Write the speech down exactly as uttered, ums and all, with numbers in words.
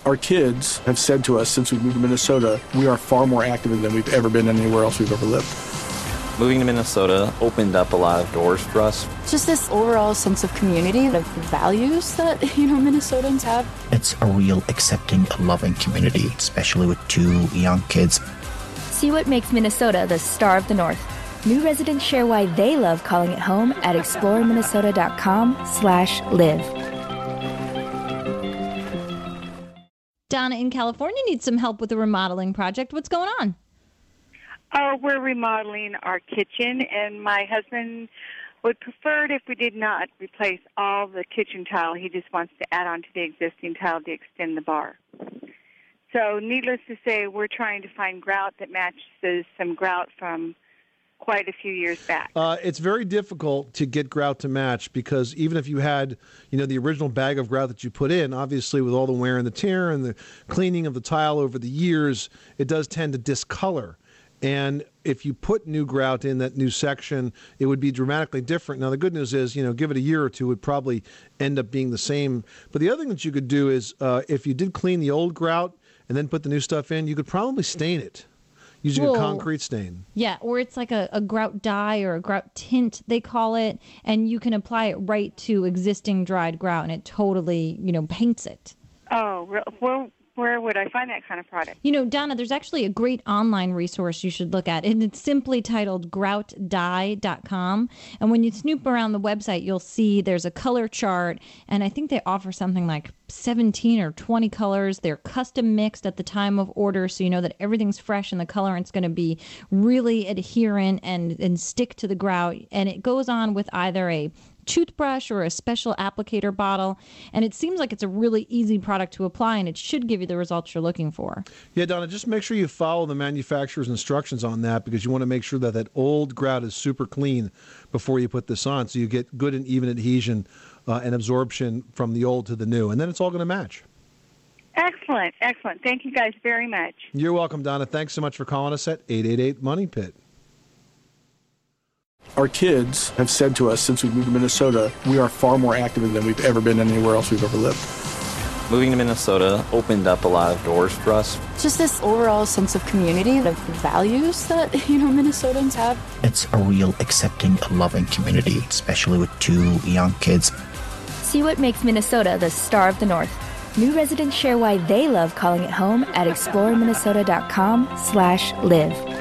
Our kids have said to us since we moved to Minnesota, we are far more active than we've ever been anywhere else we've ever lived. Moving to Minnesota opened up a lot of doors for us. Just this overall sense of community, the values that, you know, Minnesotans have. It's a real accepting, loving community, especially with two young kids. See what makes Minnesota the star of the North. New residents share why they love calling it home at exploreminnesota.com slash live. Donna in California needs some help with a remodeling project. What's going on? Oh, we're remodeling our kitchen, and my husband would prefer it if we did not replace all the kitchen tile. He just wants to add on to the existing tile to extend the bar. So needless to say, we're trying to find grout that matches some grout from quite a few years back. Uh, it's very difficult to get grout to match because even if you had, you know, the original bag of grout that you put in, obviously with all the wear and the tear and the cleaning of the tile over the years, it does tend to discolor. And if you put new grout in that new section, it would be dramatically different. Now, the good news is, you know, give it a year or two, it would probably end up being the same. But the other thing that you could do is uh, if you did clean the old grout and then put the new stuff in, you could probably stain it using Whoa. a concrete stain. Yeah, or it's like a, a grout dye or a grout tint, they call it, and you can apply it right to existing dried grout, and it totally, you know, paints it. Oh, well, where would I find that kind of product? You know, Donna, there's actually a great online resource you should look at, and it's simply titled grout dye dot com. And when you snoop around the website, you'll see there's a color chart, and I think they offer something like seventeen or twenty colors. They're custom mixed at the time of order, so you know that everything's fresh and the colorant's going to be really adherent and, and stick to the grout. And it goes on with either a toothbrush or a special applicator bottle, and it seems like it's a really easy product to apply, and it should give you the results you're looking for. Yeah, Donna, just make sure you follow the manufacturer's instructions on that because you want to make sure that that old grout is super clean before you put this on so you get good and even adhesion uh, and absorption from the old to the new, and then it's all going to match. Excellent, excellent. Thank you guys very much. You're welcome, Donna. Thanks so much for calling us at eight eight eight Money Pit. Our kids have said to us since we moved to Minnesota, we are far more active than we've ever been anywhere else we've ever lived. Moving to Minnesota opened up a lot of doors for us. Just this overall sense of community, the values that, you know, Minnesotans have. It's a real accepting, loving community, especially with two young kids. See what makes Minnesota the star of the North. New residents share why they love calling it home at exploreminnesota.com slash live.